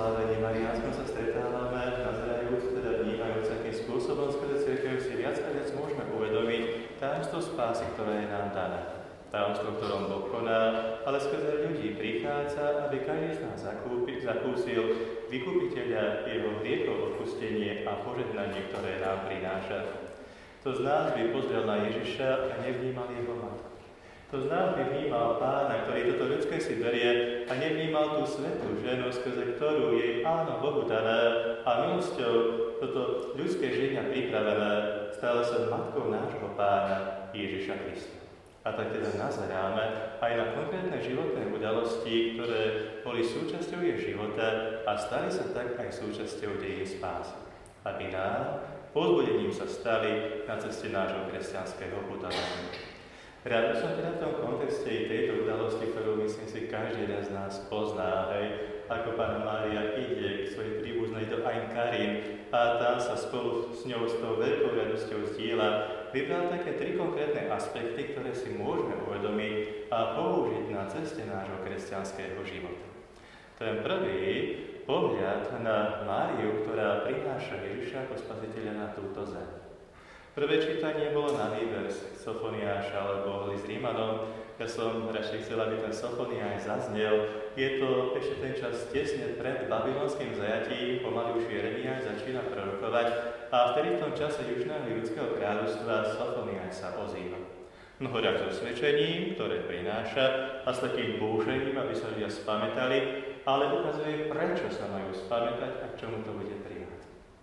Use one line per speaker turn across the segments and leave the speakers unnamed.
slávení mariánskom sa stretávame, nazerajúc, teda vnímajúc, akým spôsobom skrze cirkev si viac a viac môžeme uvedomiť tajomstvo spásy, ktoré je nám dané. Tajomstvo, ktorom Boh koná, ale skrze ľudí prichádza, aby každý z nás zakúsil vykupiteľa, jeho hriechov odpustenie a požehnanie, ktoré nám prináša. Kto z nás by pozrel na Ježiša a nevnímal jeho matku? Kto z nás by vnímal Pána, ktorý toto ľudské si berie a nevnímal tú svätú ženu, skrze ktorú jej áno Bohu dané a milosťou toto ľudské ženia pripravené stala sa matkou nášho Pána Ježiša Krista. A tak teda nazeráme aj na konkrétne životné udalosti, ktoré boli súčasťou jej života a stali sa tak aj súčasťou jej spásy. Aby nám povzbudením sa stali na ceste nášho kresťanského putovania. Rád som teda v tom kontexte tejto udalosti, ktorú myslím si každý z nás pozná, ako Panna Mária ide k svojej príbuznej do Ain Karim a tam sa spolu s ňou s tou veľkou radosťou zdieľa, vybral také 3 konkrétne aspekty, ktoré si môžeme uvedomiť a použiť na ceste nášho kresťanského života. Ten prvý pohľad na Máriu, ktorá prináša Ježiša ako spasiteľa na túto zem. Prvé čítanie bolo na výber Sofoniáša alebo list Rímanom. Ja som radšej chcel, aby ten Sofoniáš zaznel. Je to ešte ten čas tesne pred babylonským zajatím, pomaly už Jeremiáš začína prorokovať a vtedy v tom čase južného ľudského kráľovstva Sofoniáš sa ozýva. Mnohorak so svedčením, ktoré prináša a s takým búšením, aby sa ľudia spamätali, ale ukazuje, prečo sa majú spamätať a k čomu to bude privádzať.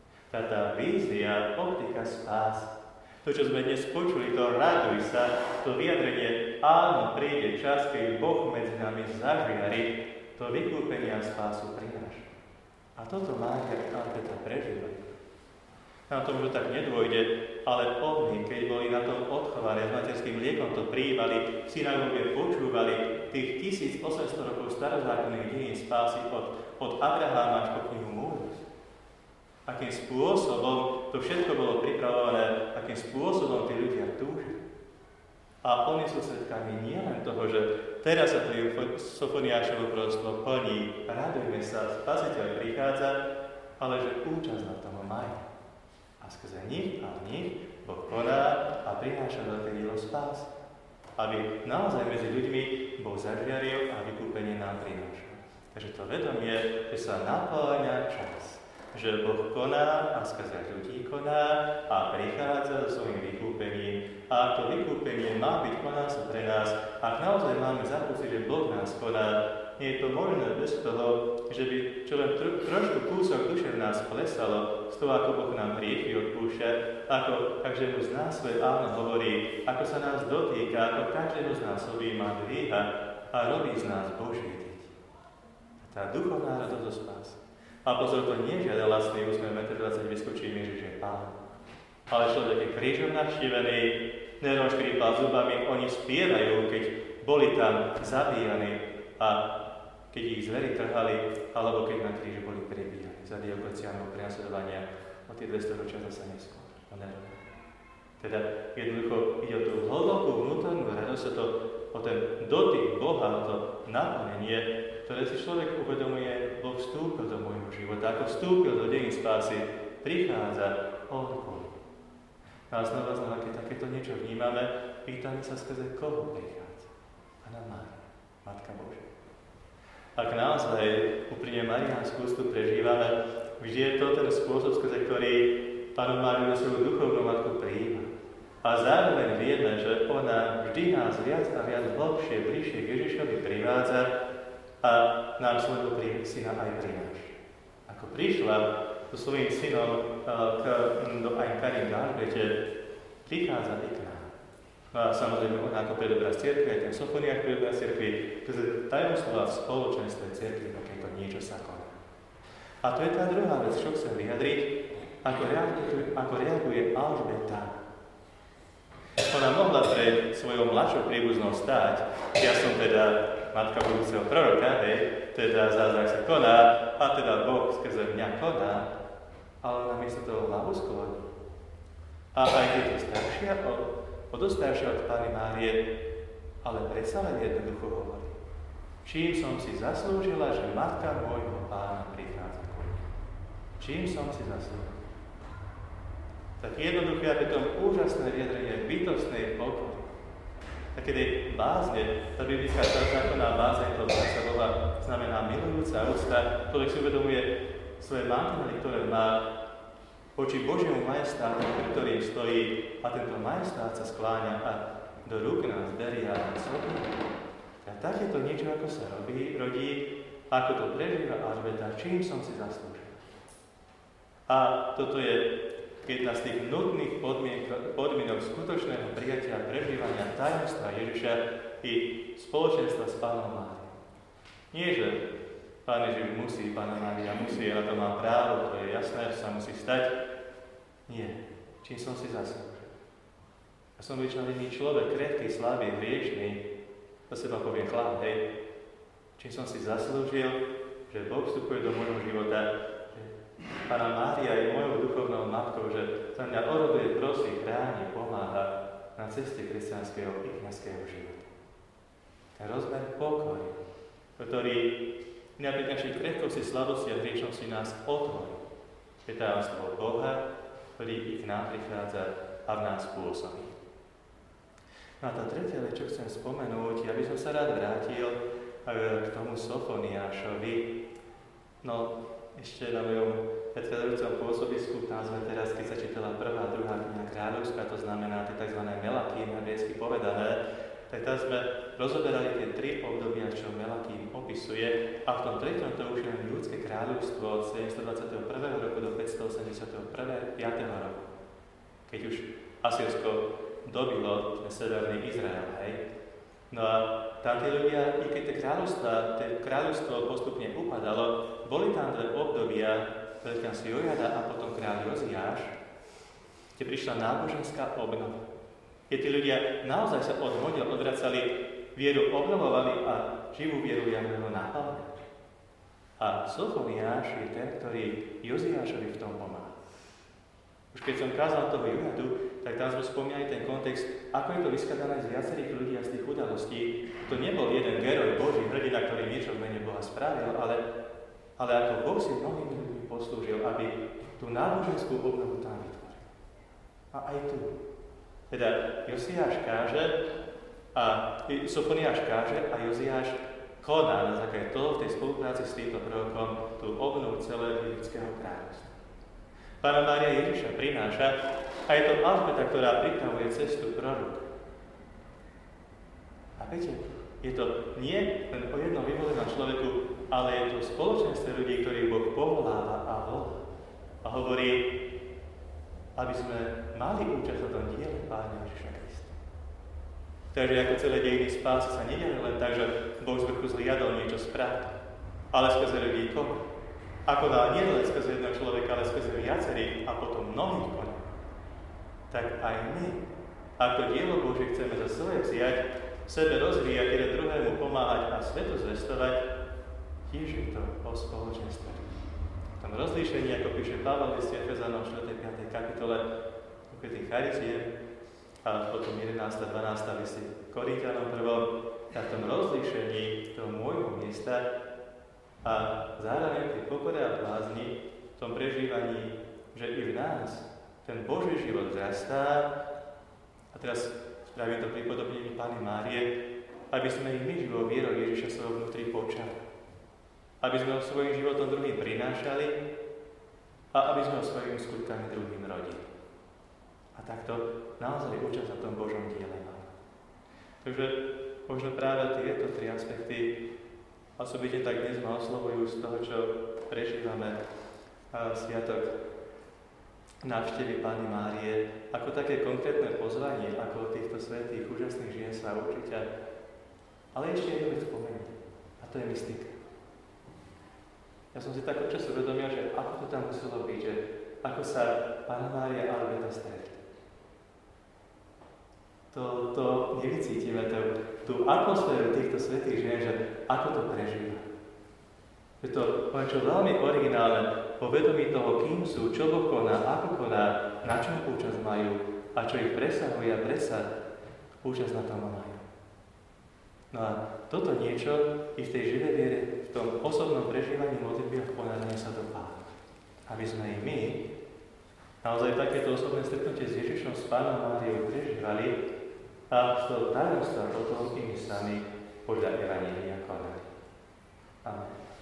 Tá vízia, optika spásy. To, čo sme dnes počuli, to raduj sa, to vyjadrenie, áno, príde čas, keď Boh medzi nami zažiari, to vykúpenie a spásu prináša. A toto Mária Alžbeta prežíva. Na to možno tak nedôjde, ale oni, keď boli na tom odchované s materským mliekom, to prijímali, v synagóge počúvali tých 1800 rokov starozákonných dejín spásy od Abraháma až po knihu Múdrosť. Akým spôsobom to všetko bolo pripravované, akým spôsobom tí ľudia túžili. A oni sú svedkami nielen toho, že teraz sa to Sofoniášovo proroctvo plní, radujme sa, Spasiteľ prichádza, ale že účasť na tom majú. A skrze nich a v nich Boh koná a prináša veľké dielo spásy. Aby naozaj medzi ľuďmi Boh zažiaril a vykúpenie nám prináša. Takže to vedomie, že sa napĺňa čas. Že Boh koná a skrze ľudí koná a prichádza so svojím vykúpením. A to vykúpenie má byť koná sa pre nás. Ak naozaj máme zakúsiť, že Boh nás koná, nie je to možné bez toho, že by čo len trošku kúsok duše v nás klesalo z toho, ako Boh nám hriechy odpúšťa, ako každému z nás svoje áno hovorí, ako sa nás dotýka, ako každému z nás objíma, dvíha a robí z nás Božie deti. Tá duchovná radosť zo spásy. A pozor, to nie je žiaden lacný úsmev, 1,20 m vyskočí mi, že je Pán. Ale človek je krížom navštívený, nerom škrípal zubami, oni spievajú, keď boli tam zabíjani a keď ich zveri trhali, alebo keď na kríži boli prebíjani za Diokleciánov prenasledovania o tie 200 ročia zase neskôr. Teda jednoducho ide o tú hlbokú vnútornú radosť, o ten dotyk Boha, to naplnenie, ktoré si človek uvedomuje, Boh vstúpil do môjho života. Ako vstúpil do dejín spásy, prichádza on. A znova, keď takéto niečo vnímame, pýtame sa, skrze koho prichádza. Panna Mária, Matka Božia. Ak naozaj úprimne mariánsku úctu prežívame, vždy je to ten spôsob, skrze ktorý Pannu Máriu na svoju duchovnú matku prijíma. A zároveň vieme, že ona vždy nás viac a viac hlbšie, bližšie k Ježišovi privádza a nám svojho syna aj prináša. Ako prišla so svojím synom do Ain Karim v Alžbete, prichádza i k nám. No a samozrejme ona ako predobraz cirkvi, aj ten Sofoniáš predobraz cirkvi, pretože tajomstvo v spoločenstve cirkvi, takéto niečo sa koná. A to je tá druhá vec, čo chcem vyjadriť, ako reaguje Alžbeta. Ona mohla pred svojou mladšou príbuznou stáť. Ja som teda matka budúceho proroka, teda zázrak sa koná, a teda Boh skrze mňa koná, ale namiesto toho hlavu skloní. A aj keď je staršia, staršia od Panny Márie, ale predsa len jednoducho hovorí. Čím som si zaslúžila, že matka môjho Pána prichádza. čím som si zaslúžil. Tak jednoduché, ako tom úžasné vyjadrenie bytostnej pokory. Takedy bázne, tá biblická zákonná bázeň, to sa Boha znamená milujúca úcta, človek si uvedomuje svoje mantinely, ktoré má voči Božiemu majestátu, pri ktorým stojí, a tento majestát sa skláňa a do rúk nás berie a nás slobodí. A takéto niečo, ako sa rodí, ako to prežíva Alžbeta, čím som si zaslúžil. A toto je jedna z tých nutných podmienok skutočného prijatia a prežívania tajomstva Ježiša i spoločenstva s Pánom Máriou. Nie, že Pán Ježiš musí, Pána Mária musí, ja na to mám právo, to je jasné, že sa musí stať. Nie. Čím som si zaslúžil? Ja som vyčlenený človek, krehký, slabý, hriešný, to seba poviem chlap, hej. Čím som si zaslúžil, že Boh vstupuje do môjho života, Pána Mária je mojou duchovnou matkou, že sa mňa oroduje, prosí, chráni, pomáha na ceste kresťanského i kňazského života. Ten rozmer pokory, ktorý mňa pri našej krehkosti, slabosti a hriešnosti nás otvorí. Je tajomstvo Boha, ktorý i k nám prichádza a v nás pôsobí. No a tá tretia vec, čo chcem spomenúť, ja by som sa rád vrátil k tomu Sofoniášovi. No, ešte na mojom predchádzajúcom pôsobisku, tam sme teraz, keď sa čítala prvá, druhá kniha kráľovská, to znamená tie tzv. Melakým, hebrejsky povedané, tak tam sme rozoberali tie tri obdobia, čo Melakým opisuje, a v tom treťom to už je ľudské kráľovstvo od 721. roku do 585. roku, keď už Asýrsko dobilo ten severný Izrael, hej. No a tam tí ľudia, i keď tie kráľovstvo postupne upadalo, boli tam dve obdobia, veľkňaz Jojada a potom kráľ Joziáš, kde prišla náboženská obnova. Keď tí ľudia naozaj sa od model odvracali, vieru obnovovali a živú vieru Jahveho naplňali. A Sofoniáš je ten, ktorý Joziášovi v tom pomáha. Už keď som kázal toho Jojadu, tak tam sme spomínali ten kontext, ako je to vyskladané z viacerých ľudí a z tých udalostí. To nebol jeden geroj Boží, hrdina, ktorý niečo v mene Boha spravil, ale ako Boh si mnohými ľuďmi poslúžil, aby tú náboženskú obnovu tam vytvoril. A aj tu. Teda Josiáš káže, a Sofoniáš káže a Joziáš koná na základe toho v tej spolupráci s týmto prorokom tú obnovu celého ľudského kráľovstva. Pána Mária Ježiša prináša a je to Alžbeta, ktorá pripravuje cestu proroka. A viete, je to nie len o jednom vyvolenom človeku, ale je to spoločenstvo ľudí, ktorých Boh povoláva a volá. A hovorí, aby sme mali účasť na tom diele Pána Ježiša Krista. Takže ako celé dejiny spásy sa nediali len tak, že Boh z vrchu zliadol niečo spraviť, ale skrze ľudí koho? Ako dá nie len skrze jedného človeka, ale skrze viacerých a potom mnohých koní. Tak aj my, ako dielo Božie chceme za svoje vziať, sebe rozvíjať, jeden druhému pomáhať a svetu zvestovať, tiež je to o spoločenstve. V tom rozlíšení, ako píše Pavel v liste Efezanom 4. 5. kapitole, ukrytých chariziem, a potom 11. 12. liste Korinťanom 1. v tom rozlíšení toho môjho miesta a zároveň pri pokore a blázni, v tom prežívaní, že i v nás ten Boží život vzrastá, a teraz spravím to pripodobnení Panny Márie, aby sme i my živou vierou Ježiša svojho vnútri počali. Aby sme ho svojím životom druhým prinášali a aby sme ho svojimi skutkami druhým rodili. A takto naozaj účasť na tom Božom diele máme. Takže možno práve tieto tri aspekty osobite tak dnes ma oslovujú z toho, čo prežívame sviatok návštevy Panny Márie, ako také konkrétne pozvanie, ako od týchto svätých úžasných žien sa učiť. Ale ešte jednu vec spomeniem, a to je mystika. Ja som si tak občas uvedomil, že ako to tam muselo byť, že ako sa Panna Mária a Alžbeta stretli. To nevycítime, tú atmosféru týchto svätých žien, že ako to prežíva. Je to niečo veľmi originálne, po vedomí toho, kým sú, čo Boh koná, ako koná, na čom účasť majú a čo ich presahuje a predsa účasť na tom majú. No a toto niečo i v tej živej viere, v tom osobnom prežívaní modlitby a ponáraní sa do Pána. A aby sme i my naozaj takéto osobné stretnutie s Ježišom, s Pánom Máriou prežívali a z toho tajomstva potom i my sami podľa Evanjelia konali. Amen.